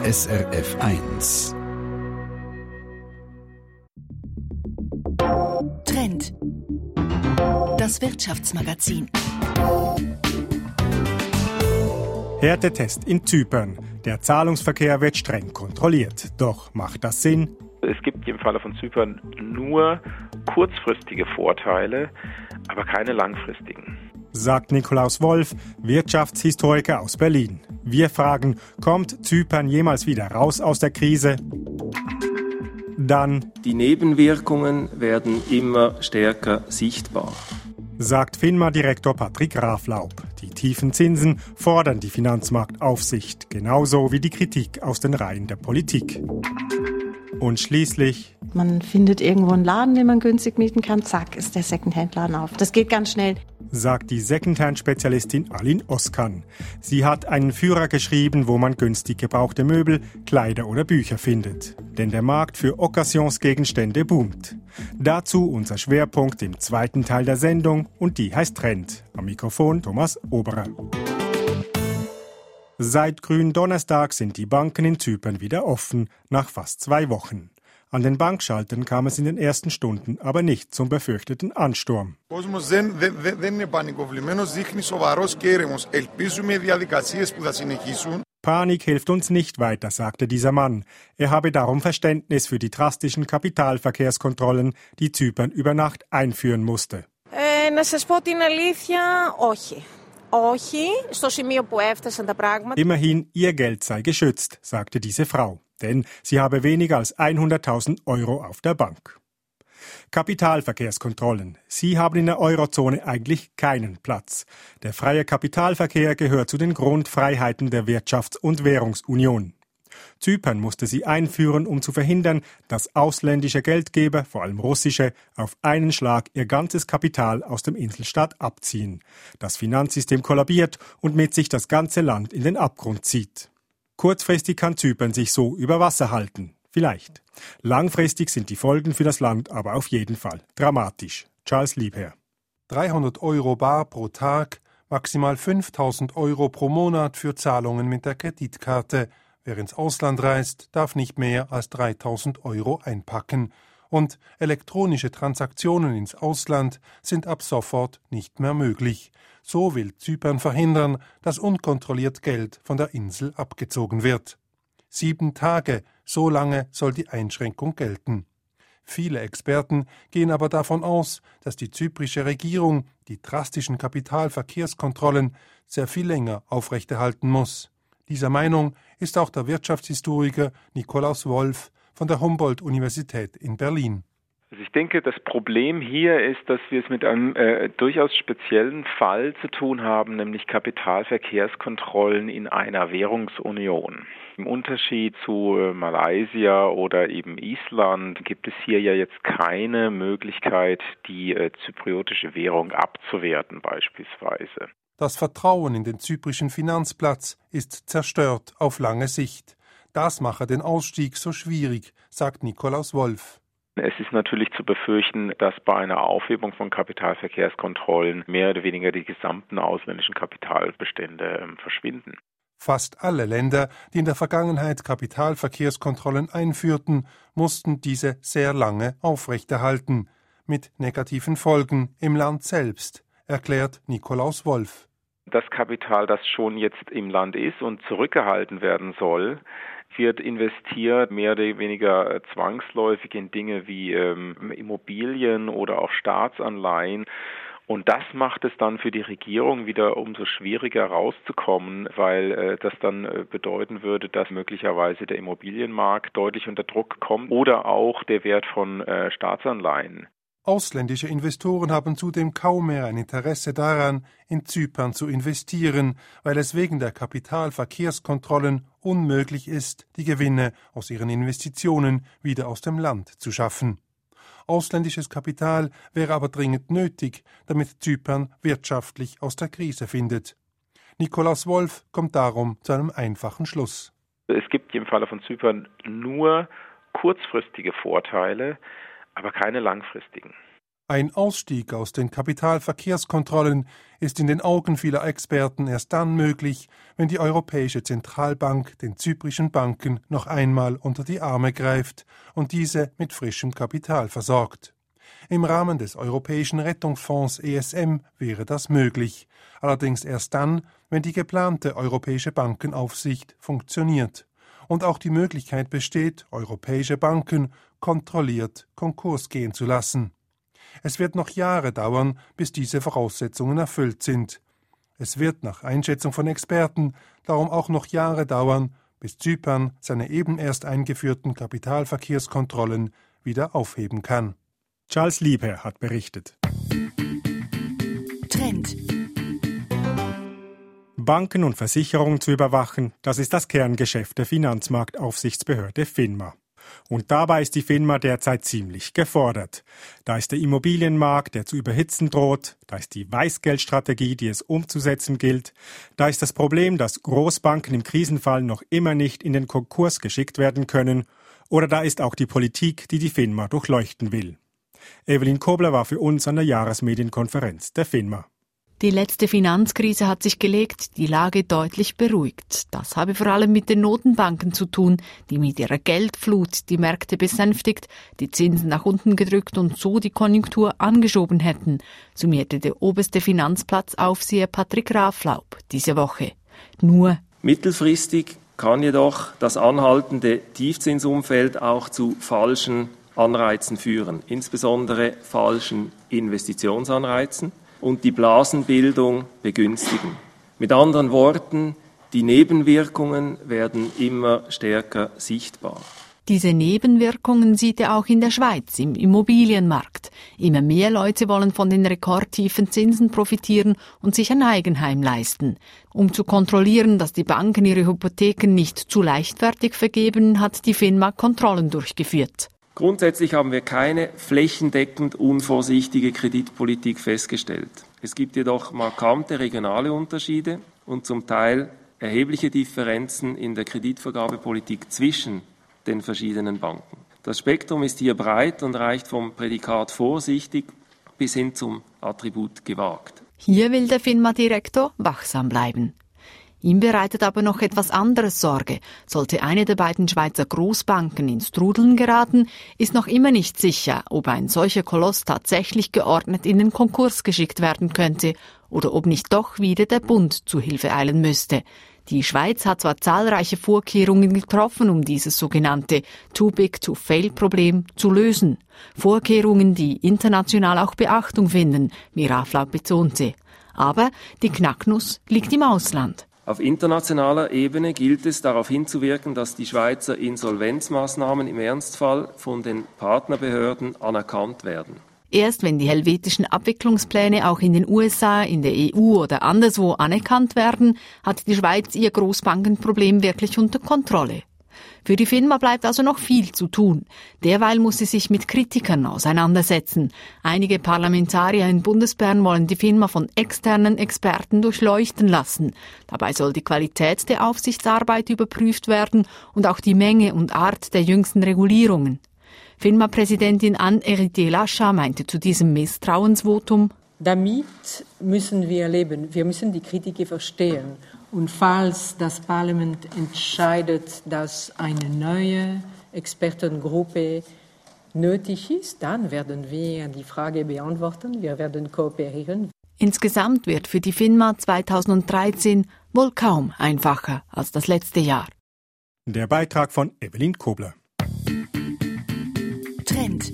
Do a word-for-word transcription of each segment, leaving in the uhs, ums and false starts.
S R F eins. Trend. Das Wirtschaftsmagazin. Härtetest in Zypern. Der Zahlungsverkehr wird streng kontrolliert. Doch macht das Sinn? Es gibt im Falle von Zypern nur kurzfristige Vorteile, aber keine langfristigen. Sagt Nikolaus Wolf, Wirtschaftshistoriker aus Berlin. Wir fragen, kommt Zypern jemals wieder raus aus der Krise? Dann, die Nebenwirkungen werden immer stärker sichtbar, sagt FINMA-Direktor Patrick Graflaub. Die tiefen Zinsen fordern die Finanzmarktaufsicht, genauso wie die Kritik aus den Reihen der Politik. Und schließlich, man findet irgendwo einen Laden, den man günstig mieten kann, zack, ist der Secondhand-Laden auf. Das geht ganz schnell, sagt die Secondhand-Spezialistin Alin Oskan. Sie hat einen Führer geschrieben, wo man günstig gebrauchte Möbel, Kleider oder Bücher findet. Denn der Markt für Occasionsgegenstände boomt. Dazu unser Schwerpunkt im zweiten Teil der Sendung und die heißt Trend. Am Mikrofon Thomas Oberer. Seit Gründonnerstag sind die Banken in Zypern wieder offen, nach fast zwei Wochen. An den Bankschaltern kam es in den ersten Stunden aber nicht zum befürchteten Ansturm. Panik hilft uns nicht weiter, sagte dieser Mann. Er habe darum Verständnis für die drastischen Kapitalverkehrskontrollen, die Zypern über Nacht einführen musste. Ε, να σας πω την αλήθεια, όχι. Όχι, στο σημείο που έφτασαν τα πράγματα. Immerhin, ihr Geld sei geschützt, sagte diese Frau. Denn sie habe weniger als hunderttausend Euro auf der Bank. Kapitalverkehrskontrollen. Sie haben in der Eurozone eigentlich keinen Platz. Der freie Kapitalverkehr gehört zu den Grundfreiheiten der Wirtschafts- und Währungsunion. Zypern musste sie einführen, um zu verhindern, dass ausländische Geldgeber, vor allem russische, auf einen Schlag ihr ganzes Kapital aus dem Inselstaat abziehen. Das Finanzsystem kollabiert und mit sich das ganze Land in den Abgrund zieht. Kurzfristig kann Zypern sich so über Wasser halten. Vielleicht. Langfristig sind die Folgen für das Land aber auf jeden Fall dramatisch. Charles Liebherr. dreihundert Euro bar pro Tag, maximal fünftausend Euro pro Monat für Zahlungen mit der Kreditkarte. Wer ins Ausland reist, darf nicht mehr als dreitausend Euro einpacken. Und elektronische Transaktionen ins Ausland sind ab sofort nicht mehr möglich. So will Zypern verhindern, dass unkontrolliert Geld von der Insel abgezogen wird. Sieben Tage, so lange soll die Einschränkung gelten. Viele Experten gehen aber davon aus, dass die zyprische Regierung die drastischen Kapitalverkehrskontrollen sehr viel länger aufrechterhalten muss. Dieser Meinung ist auch der Wirtschaftshistoriker Nikolaus Wolf von der Humboldt-Universität in Berlin. Also ich denke, das Problem hier ist, dass wir es mit einem äh, durchaus speziellen Fall zu tun haben, nämlich Kapitalverkehrskontrollen in einer Währungsunion. Im Unterschied zu äh, Malaysia oder eben Island gibt es hier ja jetzt keine Möglichkeit, die äh, zypriotische Währung abzuwerten beispielsweise. Das Vertrauen in den zyprischen Finanzplatz ist zerstört auf lange Sicht. Das mache den Ausstieg so schwierig, sagt Nikolaus Wolf. Es ist natürlich zu befürchten, dass bei einer Aufhebung von Kapitalverkehrskontrollen mehr oder weniger die gesamten ausländischen Kapitalbestände äh, verschwinden. Fast alle Länder, die in der Vergangenheit Kapitalverkehrskontrollen einführten, mussten diese sehr lange aufrechterhalten, mit negativen Folgen im Land selbst, erklärt Nikolaus Wolf. Das Kapital, das schon jetzt im Land ist und zurückgehalten werden soll, wird investiert mehr oder weniger zwangsläufig in Dinge wie ähm, Immobilien oder auch Staatsanleihen. Und das macht es dann für die Regierung wieder umso schwieriger rauszukommen, weil äh, das dann äh, bedeuten würde, dass möglicherweise der Immobilienmarkt deutlich unter Druck kommt oder auch der Wert von äh, Staatsanleihen. Ausländische Investoren haben zudem kaum mehr ein Interesse daran, in Zypern zu investieren, weil es wegen der Kapitalverkehrskontrollen unmöglich ist, die Gewinne aus ihren Investitionen wieder aus dem Land zu schaffen. Ausländisches Kapital wäre aber dringend nötig, damit Zypern wirtschaftlich aus der Krise findet. Nikolaus Wolf kommt darum zu einem einfachen Schluss. Es gibt im Falle von Zypern nur kurzfristige Vorteile, aber keine langfristigen. Ein Ausstieg aus den Kapitalverkehrskontrollen ist in den Augen vieler Experten erst dann möglich, wenn die Europäische Zentralbank den zyprischen Banken noch einmal unter die Arme greift und diese mit frischem Kapital versorgt. Im Rahmen des Europäischen Rettungsfonds E S M wäre das möglich, allerdings erst dann, wenn die geplante Europäische Bankenaufsicht funktioniert und auch die Möglichkeit besteht, europäische Banken kontrolliert Konkurs gehen zu lassen. Es wird noch Jahre dauern, bis diese Voraussetzungen erfüllt sind. Es wird nach Einschätzung von Experten darum auch noch Jahre dauern, bis Zypern seine eben erst eingeführten Kapitalverkehrskontrollen wieder aufheben kann. Charles Lieber hat berichtet. Trend. Banken und Versicherungen zu überwachen, das ist das Kerngeschäft der Finanzmarktaufsichtsbehörde FINMA. Und dabei ist die FINMA derzeit ziemlich gefordert. Da ist der Immobilienmarkt, der zu überhitzen droht, da ist die Weißgeldstrategie, die es umzusetzen gilt, da ist das Problem, dass Großbanken im Krisenfall noch immer nicht in den Konkurs geschickt werden können, oder da ist auch die Politik, die die FINMA durchleuchten will. Evelyn Kobler war für uns an der Jahresmedienkonferenz der FINMA. Die letzte Finanzkrise hat sich gelegt, die Lage deutlich beruhigt. Das habe vor allem mit den Notenbanken zu tun, die mit ihrer Geldflut die Märkte besänftigt, die Zinsen nach unten gedrückt und so die Konjunktur angeschoben hätten, summierte der oberste Finanzplatzaufseher Patrick Raflaub diese Woche. Nur mittelfristig kann jedoch das anhaltende Tiefzinsumfeld auch zu falschen Anreizen führen, insbesondere falschen Investitionsanreizen, und die Blasenbildung begünstigen. Mit anderen Worten, die Nebenwirkungen werden immer stärker sichtbar. Diese Nebenwirkungen sieht er auch in der Schweiz im Immobilienmarkt. Immer mehr Leute wollen von den rekordtiefen Zinsen profitieren und sich ein Eigenheim leisten. Um zu kontrollieren, dass die Banken ihre Hypotheken nicht zu leichtfertig vergeben, hat die FINMA Kontrollen durchgeführt. Grundsätzlich haben wir keine flächendeckend unvorsichtige Kreditpolitik festgestellt. Es gibt jedoch markante regionale Unterschiede und zum Teil erhebliche Differenzen in der Kreditvergabepolitik zwischen den verschiedenen Banken. Das Spektrum ist hier breit und reicht vom Prädikat vorsichtig bis hin zum Attribut gewagt. Hier will der FINMA-Direktor wachsam bleiben. Ihm bereitet aber noch etwas anderes Sorge. Sollte eine der beiden Schweizer Großbanken ins Trudeln geraten, ist noch immer nicht sicher, ob ein solcher Koloss tatsächlich geordnet in den Konkurs geschickt werden könnte oder ob nicht doch wieder der Bund zu Hilfe eilen müsste. Die Schweiz hat zwar zahlreiche Vorkehrungen getroffen, um dieses sogenannte Too-Big-to-Fail-Problem zu lösen. Vorkehrungen, die international auch Beachtung finden, wie Raflaub betonte. Aber die Knacknuss liegt im Ausland. Auf internationaler Ebene gilt es, darauf hinzuwirken, dass die Schweizer Insolvenzmaßnahmen im Ernstfall von den Partnerbehörden anerkannt werden. Erst wenn die helvetischen Abwicklungspläne auch in den U S A, in der E U oder anderswo anerkannt werden, hat die Schweiz ihr Großbankenproblem wirklich unter Kontrolle. Für die FINMA bleibt also noch viel zu tun. Derweil muss sie sich mit Kritikern auseinandersetzen. Einige Parlamentarier in Bundesbern wollen die FINMA von externen Experten durchleuchten lassen. Dabei soll die Qualität der Aufsichtsarbeit überprüft werden und auch die Menge und Art der jüngsten Regulierungen. FINMA-Präsidentin Anne-Héritier Lachat meinte zu diesem Misstrauensvotum: Damit müssen wir leben. Wir müssen die Kritiker verstehen. Und falls das Parlament entscheidet, dass eine neue Expertengruppe nötig ist, dann werden wir die Frage beantworten. Wir werden kooperieren. Insgesamt wird für die FINMA zweitausenddreizehn wohl kaum einfacher als das letzte Jahr. Der Beitrag von Evelyn Kobler. Trend.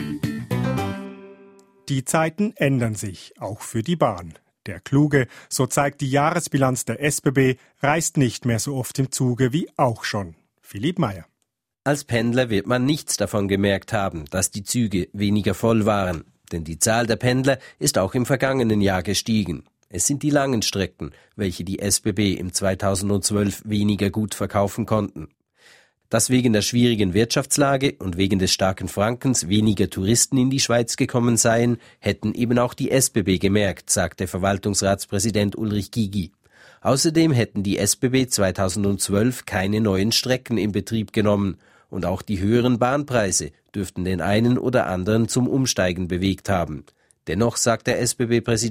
Die Zeiten ändern sich, auch für die Bahn. Der Kluge, so zeigt die Jahresbilanz der S B B, reist nicht mehr so oft im Zuge wie auch schon. Philipp Meyer. Als Pendler wird man nichts davon gemerkt haben, dass die Züge weniger voll waren. Denn die Zahl der Pendler ist auch im vergangenen Jahr gestiegen. Es sind die langen Strecken, welche die S B B im zweitausendzwölf weniger gut verkaufen konnten. Dass wegen der schwierigen Wirtschaftslage und wegen des starken Frankens weniger Touristen in die Schweiz gekommen seien, hätten eben auch die S B B gemerkt, sagte Verwaltungsratspräsident Ulrich Gygi. Außerdem hätten die S B B zweitausendzwölf keine neuen Strecken in Betrieb genommen und auch die höheren Bahnpreise dürften den einen oder anderen zum Umsteigen bewegt haben. Dennoch sagt der S B B-Präsident: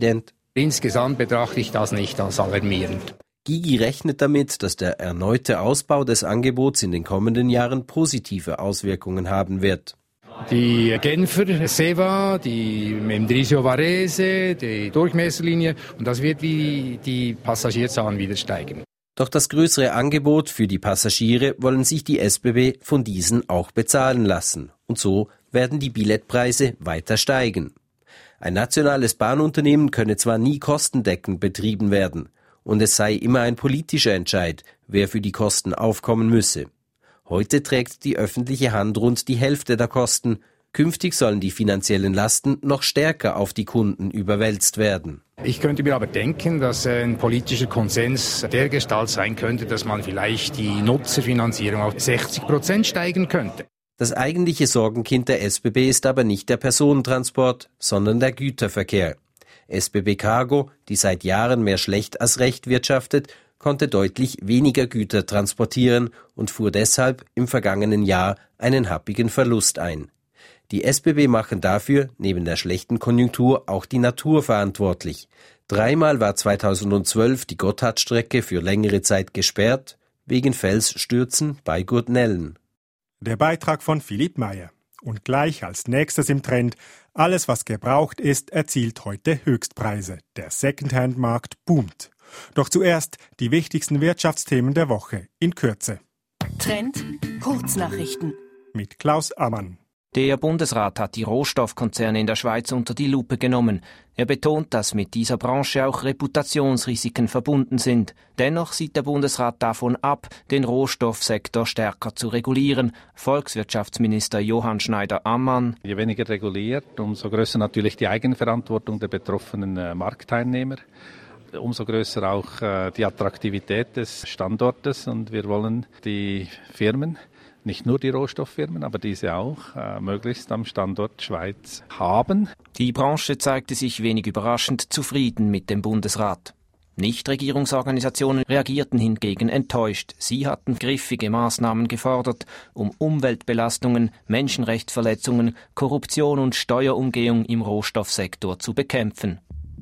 Insgesamt betrachte ich das nicht als alarmierend. Gygi rechnet damit, dass der erneute Ausbau des Angebots in den kommenden Jahren positive Auswirkungen haben wird. Die Genfer Seva, die Mendrisio Varese, die Durchmesserlinie, und das wird wie die Passagierzahlen wieder steigen. Doch das größere Angebot für die Passagiere wollen sich die S B B von diesen auch bezahlen lassen. Und so werden die Billetpreise weiter steigen. Ein nationales Bahnunternehmen könne zwar nie kostendeckend betrieben werden, und es sei immer ein politischer Entscheid, wer für die Kosten aufkommen müsse. Heute trägt die öffentliche Hand rund die Hälfte der Kosten. Künftig sollen die finanziellen Lasten noch stärker auf die Kunden überwälzt werden. Ich könnte mir aber denken, dass ein politischer Konsens dergestalt sein könnte, dass man vielleicht die Nutzerfinanzierung auf sechzig Prozent steigern könnte. Das eigentliche Sorgenkind der S B B ist aber nicht der Personentransport, sondern der Güterverkehr. S B B Cargo, die seit Jahren mehr schlecht als recht wirtschaftet, konnte deutlich weniger Güter transportieren und fuhr deshalb im vergangenen Jahr einen happigen Verlust ein. Die S B B machen dafür neben der schlechten Konjunktur auch die Natur verantwortlich. Dreimal war zweitausendzwölf die Gotthardstrecke für längere Zeit gesperrt, wegen Felsstürzen bei Gurtnellen. Der Beitrag von Philipp Meyer. Und gleich als nächstes im Trend, alles was gebraucht ist, erzielt heute Höchstpreise. Der Secondhand-Markt boomt. Doch zuerst die wichtigsten Wirtschaftsthemen der Woche in Kürze. Trend Kurznachrichten Mit Klaus Ammann. Der Bundesrat hat die Rohstoffkonzerne in der Schweiz unter die Lupe genommen. Er betont, dass mit dieser Branche auch Reputationsrisiken verbunden sind. Dennoch sieht der Bundesrat davon ab, den Rohstoffsektor stärker zu regulieren. Volkswirtschaftsminister Johann Schneider-Ammann: Je weniger reguliert, umso größer natürlich die Eigenverantwortung der betroffenen äh, Marktteilnehmer. Umso größer auch äh, die Attraktivität des Standortes, und wir wollen die Firmen, nicht nur die Rohstofffirmen, aber diese auch, äh, möglichst am Standort Schweiz haben. Die Branche zeigte sich wenig überraschend zufrieden mit dem Bundesrat. Nichtregierungsorganisationen reagierten hingegen enttäuscht. Sie hatten griffige Maßnahmen gefordert, um Umweltbelastungen, Menschenrechtsverletzungen, Korruption und Steuerumgehung im Rohstoffsektor zu bekämpfen.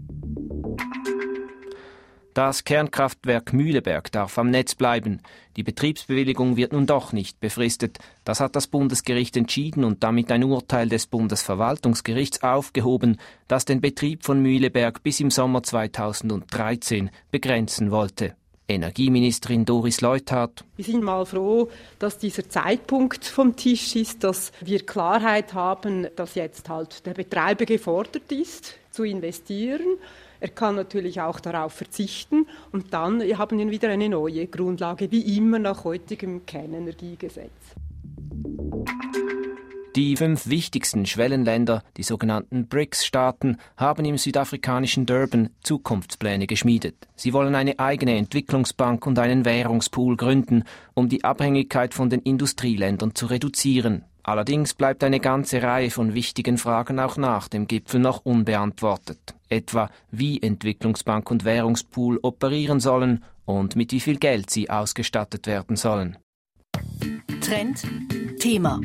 Das Kernkraftwerk Mühleberg darf am Netz bleiben. Die Betriebsbewilligung wird nun doch nicht befristet. Das hat das Bundesgericht entschieden und damit ein Urteil des Bundesverwaltungsgerichts aufgehoben, das den Betrieb von Mühleberg bis im Sommer zweitausenddreizehn begrenzen wollte. Energieministerin Doris Leuthard: Wir sind mal froh, dass dieser Zeitpunkt vom Tisch ist, dass wir Klarheit haben, dass jetzt halt der Betreiber gefordert ist, zu investieren. Er kann natürlich auch darauf verzichten, und dann haben wir wieder eine neue Grundlage, wie immer nach heutigem Kernenergiegesetz. Die fünf wichtigsten Schwellenländer, die sogenannten B R I C S-Staaten, haben im südafrikanischen Durban Zukunftspläne geschmiedet. Sie wollen eine eigene Entwicklungsbank und einen Währungspool gründen, um die Abhängigkeit von den Industrieländern zu reduzieren. Allerdings bleibt eine ganze Reihe von wichtigen Fragen auch nach dem Gipfel noch unbeantwortet. Etwa, wie Entwicklungsbank und Währungspool operieren sollen und mit wie viel Geld sie ausgestattet werden sollen. Trend Thema.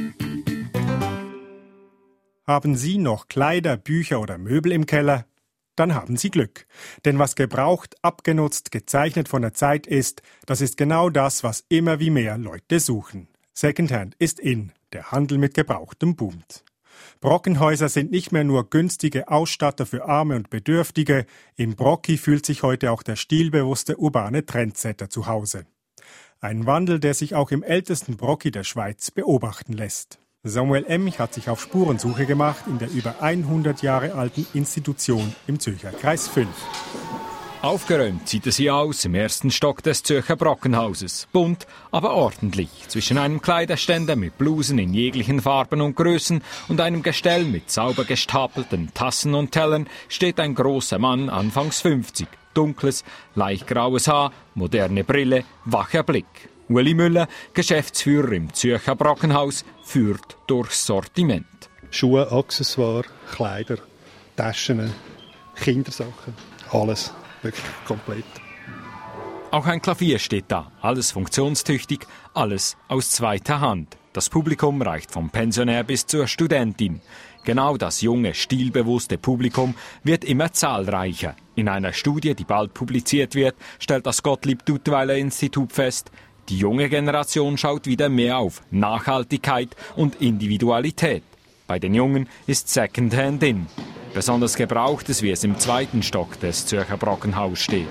Haben Sie noch Kleider, Bücher oder Möbel im Keller? Dann haben Sie Glück. Denn was gebraucht, abgenutzt, gezeichnet von der Zeit ist, das ist genau das, was immer wie mehr Leute suchen. Secondhand ist in, der Handel mit Gebrauchtem boomt. Brockenhäuser sind nicht mehr nur günstige Ausstatter für Arme und Bedürftige, im Brocki fühlt sich heute auch der stilbewusste urbane Trendsetter zu Hause. Ein Wandel, der sich auch im ältesten Brocki der Schweiz beobachten lässt. Samuel Emich hat sich auf Spurensuche gemacht in der über hundert Jahre alten Institution im Zürcher Kreis fünf. Aufgeräumt sieht es hier aus im ersten Stock des Zürcher Brockenhauses. Bunt, aber ordentlich. Zwischen einem Kleiderständer mit Blusen in jeglichen Farben und Größen und einem Gestell mit sauber gestapelten Tassen und Tellern steht ein großer Mann, anfangs fünfzig. Dunkles, leicht graues Haar, moderne Brille, wacher Blick. Ueli Müller, Geschäftsführer im Zürcher Brockenhaus, führt durchs Sortiment. Schuhe, Accessoires, Kleider, Taschen, Kindersachen, alles. Wirklich komplett. Auch ein Klavier steht da, alles funktionstüchtig, alles aus zweiter Hand. Das Publikum reicht vom Pensionär bis zur Studentin. Genau das junge, stilbewusste Publikum wird immer zahlreicher. In einer Studie, die bald publiziert wird, stellt das Gottlieb-Duttweiler-Institut fest, die junge Generation schaut wieder mehr auf Nachhaltigkeit und Individualität. Bei den Jungen ist Secondhand in. Besonders Gebrauchtes, wie es im zweiten Stock des Zürcher Brockenhaus steht.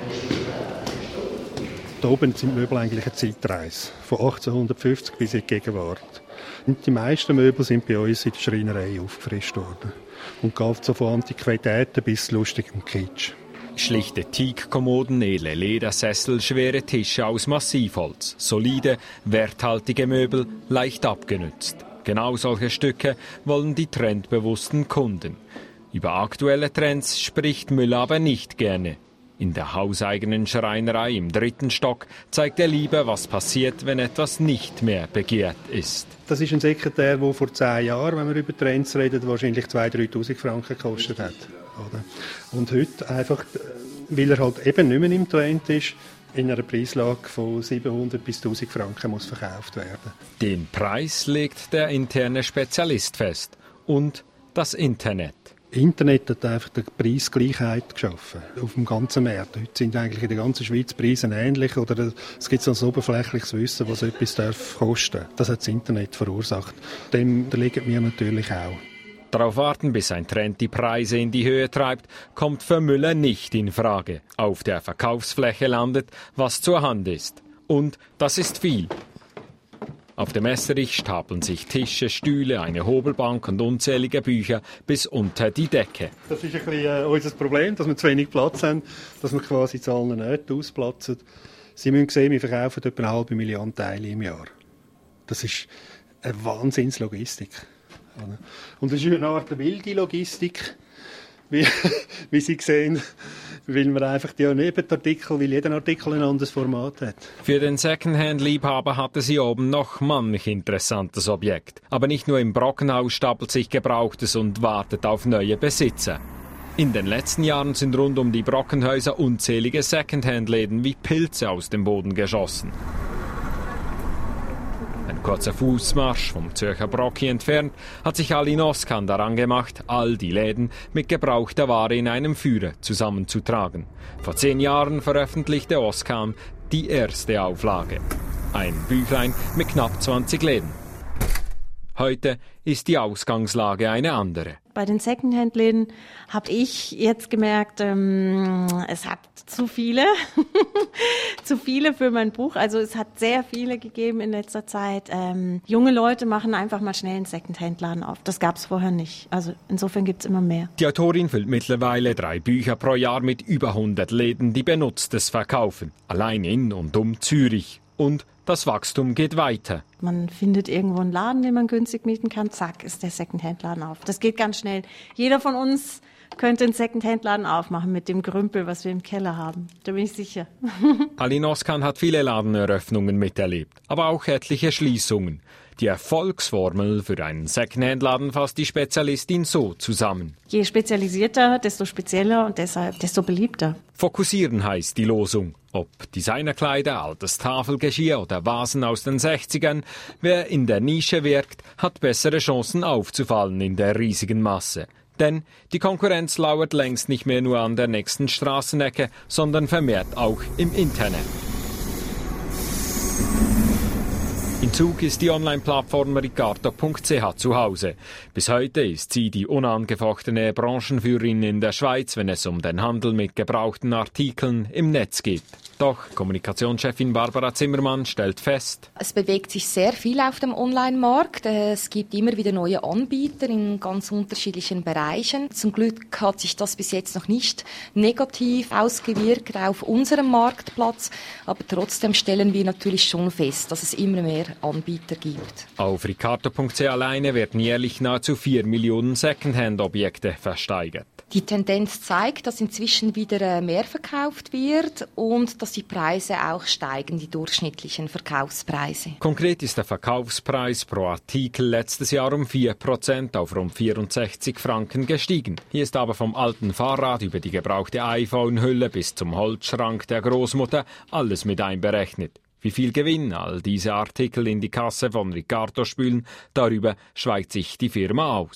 Hier oben sind Möbel eigentlich eine Zeitreise, von achtzehnhundertfünfzig bis in die Gegenwart. Und die meisten Möbel sind bei uns in der Schreinerei aufgefrischt worden. Und geht so von Antiquitäten bis lustigem Kitsch. Schlichte Teakkommoden, edle Ledersessel, schwere Tische aus Massivholz, solide, werthaltige Möbel, leicht abgenützt. Genau solche Stücke wollen die trendbewussten Kunden. Über aktuelle Trends spricht Müller aber nicht gerne. In der hauseigenen Schreinerei im dritten Stock zeigt er lieber, was passiert, wenn etwas nicht mehr begehrt ist. Das ist ein Sekretär, der vor zehn Jahren, wenn wir über Trends reden, wahrscheinlich zweitausend, dreitausend Franken gekostet hat. Oder? Und heute einfach, weil er halt eben nicht mehr im Trend ist, in einer Preislage von siebenhundert bis tausend Franken muss verkauft werden. Den Preis legt der interne Spezialist fest. Und das Internet. Internet hat einfach die Preisgleichheit geschaffen auf dem ganzen Markt. Heute sind eigentlich in der ganzen Schweiz Preise ähnlich oder es gibt so ein oberflächliches Wissen, was etwas darf kosten. Das hat das Internet verursacht. Dem unterliegen wir natürlich auch. Darauf warten, bis ein Trend die Preise in die Höhe treibt, kommt für Müller nicht in Frage. Auf der Verkaufsfläche landet, was zur Hand ist. Und das ist viel. Auf dem Esserich stapeln sich Tische, Stühle, eine Hobelbank und unzählige Bücher bis unter die Decke. Das ist ein bisschen äh, unser Problem, dass wir zu wenig Platz haben, dass wir quasi zu allen Nähten ausplatzen. Sie müssen sehen, wir verkaufen etwa eine halbe Million Teile im Jahr. Das ist eine Wahnsinnslogistik. Und das ist eine Art wilde Logistik, wie, wie Sie sehen, weil man einfach die Nebenartikel, weil jeder Artikel ein anderes Format hat. Für den Secondhand-Liebhaber hatte sie oben noch manch interessantes Objekt. Aber nicht nur im Brockenhaus stapelt sich Gebrauchtes und wartet auf neue Besitzer. In den letzten Jahren sind rund um die Brockenhäuser unzählige Secondhand-Läden wie Pilze aus dem Boden geschossen. Ein kurzer Fußmarsch vom Zürcher Brocki entfernt hat sich Alin Oskan daran gemacht, all die Läden mit gebrauchter Ware in einem Führer zusammenzutragen. Vor zehn Jahren veröffentlichte Oskan die erste Auflage. Ein Büchlein mit knapp zwanzig Läden. Heute ist die Ausgangslage eine andere. Bei den Secondhand-Läden habe ich jetzt gemerkt, ähm, es hat zu viele, zu viele für mein Buch. Also es hat sehr viele gegeben in letzter Zeit. Ähm, junge Leute machen einfach mal schnell einen Secondhand-Laden auf. Das gab es vorher nicht. Also insofern gibt es immer mehr. Die Autorin füllt mittlerweile drei Bücher pro Jahr mit über hundert Läden, die Benutztes verkaufen. Allein in und um Zürich. Und das Wachstum geht weiter. Man findet irgendwo einen Laden, den man günstig mieten kann. Zack, ist der Secondhand-Laden auf. Das geht ganz schnell. Jeder von uns könnte einen Secondhand-Laden aufmachen mit dem Grümpel, was wir im Keller haben. Da bin ich sicher. Alin Oskan hat viele Ladeneröffnungen miterlebt, aber auch etliche Schließungen. Die Erfolgsformel für einen Secondhand-Laden fasst die Spezialistin so zusammen. Je spezialisierter, desto spezieller und deshalb desto beliebter. Fokussieren heißt die Losung. Ob Designerkleider, altes Tafelgeschirr oder Vasen aus den sechzigern, wer in der Nische wirkt, hat bessere Chancen aufzufallen in der riesigen Masse. Denn die Konkurrenz lauert längst nicht mehr nur an der nächsten Straßenecke, sondern vermehrt auch im Internet. In Zug ist die Online-Plattform ricardo punkt c h zu Hause. Bis heute ist sie die unangefochtene Branchenführerin in der Schweiz, wenn es um den Handel mit gebrauchten Artikeln im Netz geht. Doch Kommunikationschefin Barbara Zimmermann stellt fest: Es bewegt sich sehr viel auf dem Online-Markt. Es gibt immer wieder neue Anbieter in ganz unterschiedlichen Bereichen. Zum Glück hat sich das bis jetzt noch nicht negativ ausgewirkt auf unserem Marktplatz. Aber trotzdem stellen wir natürlich schon fest, dass es immer mehr Anbieter gibt. Auf ricardo punkt c h alleine werden jährlich nahezu vier Millionen Secondhand-Objekte versteigert. Die Tendenz zeigt, dass inzwischen wieder mehr verkauft wird und dass die Preise auch steigen, die durchschnittlichen Verkaufspreise. Konkret ist der Verkaufspreis pro Artikel letztes Jahr um vier Prozent auf rund vierundsechzig Franken gestiegen. Hier ist aber vom alten Fahrrad über die gebrauchte iPhone-Hülle bis zum Holzschrank der Großmutter alles mit einberechnet. Wie viel Gewinn all diese Artikel in die Kasse von Ricardo spülen, darüber schweigt sich die Firma aus.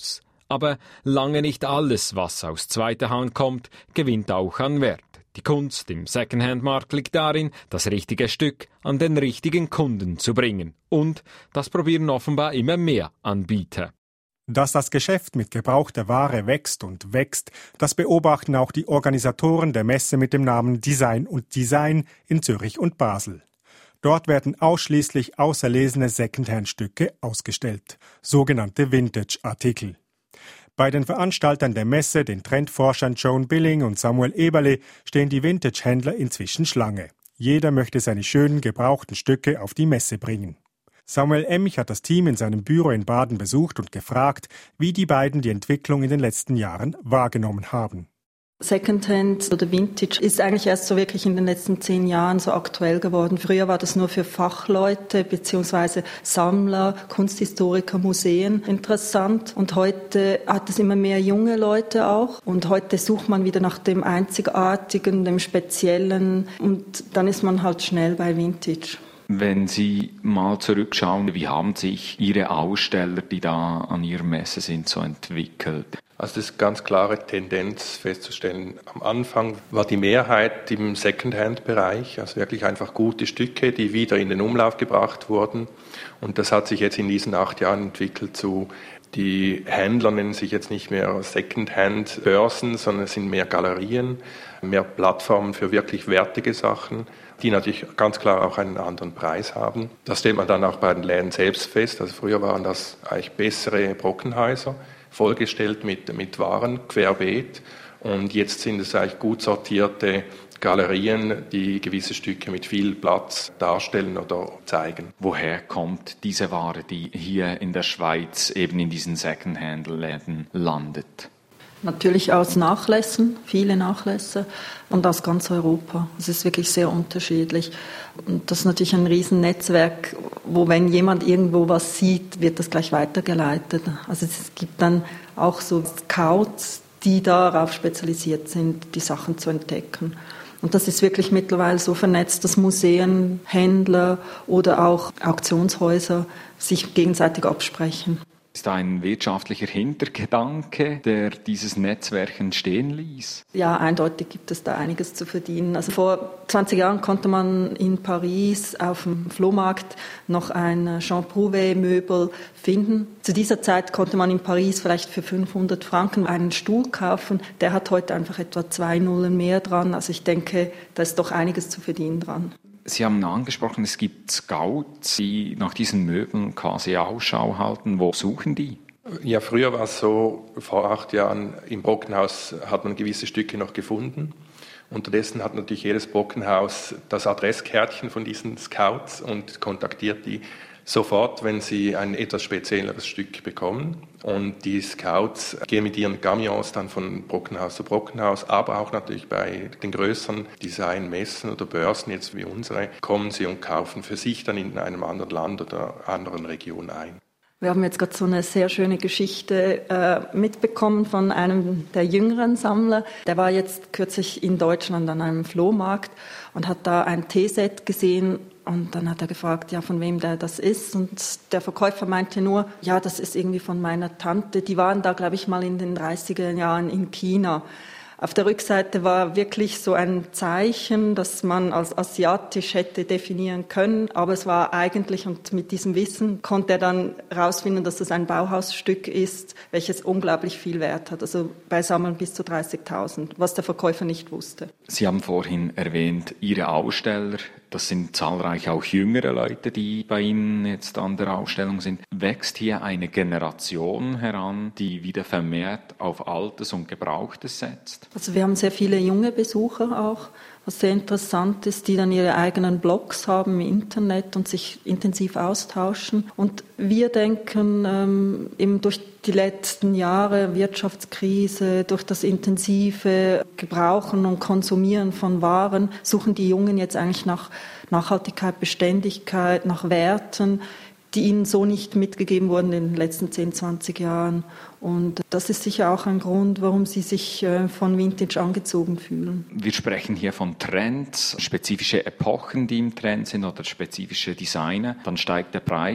Aber lange nicht alles, was aus zweiter Hand kommt, gewinnt auch an Wert. Die Kunst im Secondhand-Markt liegt darin, das richtige Stück an den richtigen Kunden zu bringen. Und das probieren offenbar immer mehr Anbieter. Dass das Geschäft mit gebrauchter Ware wächst und wächst, das beobachten auch die Organisatoren der Messe mit dem Namen Design und Design in Zürich und Basel. Dort werden ausschließlich auserlesene Secondhand-Stücke ausgestellt, sogenannte Vintage-Artikel. Bei den Veranstaltern der Messe, den Trendforschern Joan Billing und Samuel Eberle, stehen die Vintage-Händler inzwischen Schlange. Jeder möchte seine schönen, gebrauchten Stücke auf die Messe bringen. Samuel Emich hat das Team in seinem Büro in Baden besucht und gefragt, wie die beiden die Entwicklung in den letzten Jahren wahrgenommen haben. Secondhand oder Vintage ist eigentlich erst so wirklich in den letzten zehn Jahren so aktuell geworden. Früher war das nur für Fachleute bzw. Sammler, Kunsthistoriker, Museen interessant. Und heute hat es immer mehr junge Leute auch. Und heute sucht man wieder nach dem Einzigartigen, dem Speziellen. Und dann ist man halt schnell bei Vintage. Wenn Sie mal zurückschauen, wie haben sich Ihre Aussteller, die da an Ihrer Messe sind, so entwickelt? Also das ist eine ganz klare Tendenz festzustellen. Am Anfang war die Mehrheit im Secondhand-Bereich, also wirklich einfach gute Stücke, die wieder in den Umlauf gebracht wurden. Und das hat sich jetzt in diesen acht Jahren entwickelt zu, die Händler nennen sich jetzt nicht mehr Secondhand-Börsen, sondern es sind mehr Galerien, mehr Plattformen für wirklich wertige Sachen, die natürlich ganz klar auch einen anderen Preis haben. Das stellt man dann auch bei den Läden selbst fest. Also früher waren das eigentlich bessere Brockenhäuser, vollgestellt mit, mit Waren, querbeet. Und jetzt sind es eigentlich gut sortierte Galerien, die gewisse Stücke mit viel Platz darstellen oder zeigen. Woher kommt diese Ware, die hier in der Schweiz eben in diesen Secondhand-Läden landet? Natürlich aus Nachlässen, viele Nachlässe und aus ganz Europa. Es ist wirklich sehr unterschiedlich. Und das ist natürlich ein Riesennetzwerk, wo wenn jemand irgendwo was sieht, wird das gleich weitergeleitet. Also es gibt dann auch so Scouts, die darauf spezialisiert sind, die Sachen zu entdecken. Und das ist wirklich mittlerweile so vernetzt, dass Museen, Händler oder auch Auktionshäuser sich gegenseitig absprechen. Ist ein wirtschaftlicher Hintergedanke, der dieses Netzwerk entstehen ließ? Ja, eindeutig gibt es da einiges zu verdienen. Also vor zwanzig Jahren konnte man in Paris auf dem Flohmarkt noch ein Jean Prouvé-Möbel finden. Zu dieser Zeit konnte man in Paris vielleicht für fünfhundert Franken einen Stuhl kaufen. Der hat heute einfach etwa zwei Nullen mehr dran. Also ich denke, da ist doch einiges zu verdienen dran. Sie haben angesprochen, es gibt Scouts, die nach diesen Möbeln quasi Ausschau halten. Wo suchen die? Ja, früher war es so, vor acht Jahren im Brockenhaus hat man gewisse Stücke noch gefunden. Unterdessen hat natürlich jedes Brockenhaus das Adresskärtchen von diesen Scouts und kontaktiert die sofort, wenn sie ein etwas spezielleres Stück bekommen. Und die Scouts gehen mit ihren Camions dann von Brockenhaus zu Brockenhaus, aber auch natürlich bei den größeren Designmessen oder Börsen, jetzt wie unsere, kommen sie und kaufen für sich dann in einem anderen Land oder anderen Region ein. Wir haben jetzt gerade so eine sehr schöne Geschichte äh, mitbekommen von einem der jüngeren Sammler. Der war jetzt kürzlich in Deutschland an einem Flohmarkt und hat da ein Teeset gesehen. Und dann hat er gefragt, ja, von wem der das ist. Und der Verkäufer meinte nur, ja, das ist irgendwie von meiner Tante. Die waren da, glaube ich, mal in den dreißiger Jahren in China. Auf der Rückseite war wirklich so ein Zeichen, das man als asiatisch hätte definieren können. Aber es war eigentlich, und mit diesem Wissen konnte er dann herausfinden, dass es ein Bauhausstück ist, welches unglaublich viel Wert hat. Also bei Sammeln bis zu dreißigtausend, was der Verkäufer nicht wusste. Sie haben vorhin erwähnt, Ihre Aussteller, das sind zahlreich auch jüngere Leute, die bei Ihnen jetzt an der Ausstellung sind. Wächst hier eine Generation heran, die wieder vermehrt auf Altes und Gebrauchtes setzt? Also wir haben sehr viele junge Besucher auch, was sehr interessant ist, die dann ihre eigenen Blogs haben im Internet und sich intensiv austauschen. Und wir denken, ähm, eben durch die letzten Jahre, Wirtschaftskrise, durch das intensive Gebrauchen und Konsumieren von Waren, suchen die Jungen jetzt eigentlich nach Nachhaltigkeit, Beständigkeit, nach Werten, die ihnen so nicht mitgegeben wurden in den letzten zehn, zwanzig Jahren. Und das ist sicher auch ein Grund, warum sie sich von Vintage angezogen fühlen. Wir sprechen hier von Trends, spezifische Epochen, die im Trend sind oder spezifische Designer. Dann steigt der Preis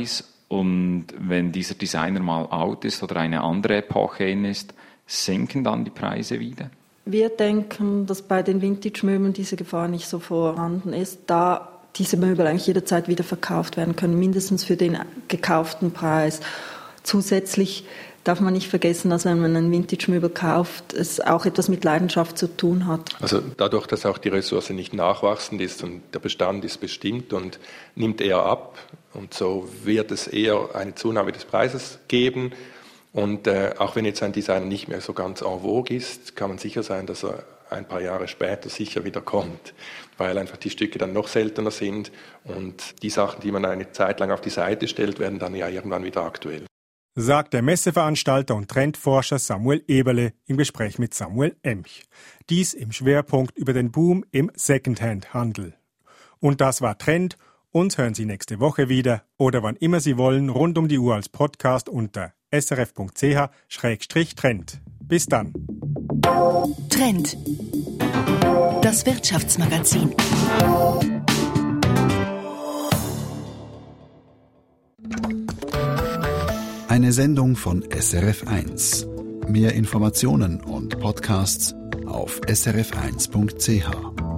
Und wenn dieser Designer mal out ist oder eine andere Epoche in ist, sinken dann die Preise wieder? Wir denken, dass bei den Vintage-Möbeln diese Gefahr nicht so vorhanden ist, da diese Möbel eigentlich jederzeit wieder verkauft werden können, mindestens für den gekauften Preis. Zusätzlich darf man nicht vergessen, dass wenn man ein Vintage-Möbel kauft, es auch etwas mit Leidenschaft zu tun hat. Also dadurch, dass auch die Ressource nicht nachwachsend ist und der Bestand ist bestimmt und nimmt eher ab, und so wird es eher eine Zunahme des Preises geben. Und äh, auch wenn jetzt ein Designer nicht mehr so ganz en vogue ist, kann man sicher sein, dass er ein paar Jahre später sicher wieder kommt, weil einfach die Stücke dann noch seltener sind und die Sachen, die man eine Zeit lang auf die Seite stellt, werden dann ja irgendwann wieder aktuell. Sagt der Messeveranstalter und Trendforscher Samuel Eberle im Gespräch mit Samuel Emch. Dies im Schwerpunkt über den Boom im Secondhand-Handel. Und das war Trend. Uns hören Sie nächste Woche wieder oder wann immer Sie wollen rund um die Uhr als Podcast unter s r f punkt c h schrägstrich trend. Bis dann. Trend. Das Wirtschaftsmagazin. Eine Sendung von S R F eins. Mehr Informationen und Podcasts auf s r f eins punkt c h.